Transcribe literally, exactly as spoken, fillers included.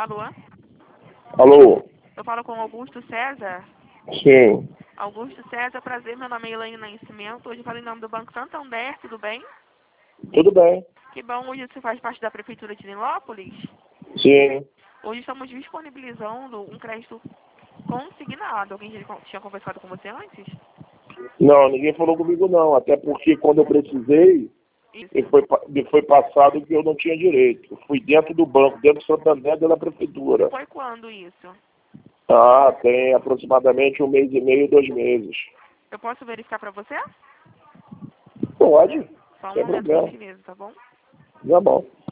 Alô? Alô? Eu falo com Augusto César. Sim. Augusto César, prazer, meu nome é Elaine Nascimento. Hoje eu falo em nome do Banco Santander, tudo bem? Tudo bem. Que bom, hoje você faz parte da Prefeitura de Nilópolis. Sim. Hoje estamos disponibilizando um crédito consignado. Alguém já tinha conversado com você antes? Não, ninguém falou comigo não, até porque quando eu precisei, Isso. me foi, pa- me foi passado que eu não tinha direito. Eu fui dentro do banco, dentro do Santander, dentro da prefeitura. Foi quando isso? Ah, tem aproximadamente um mês e meio, dois meses. Eu posso verificar para você? Pode, Só um sem momento, por problema. gentileza, tá bom? Tá bom.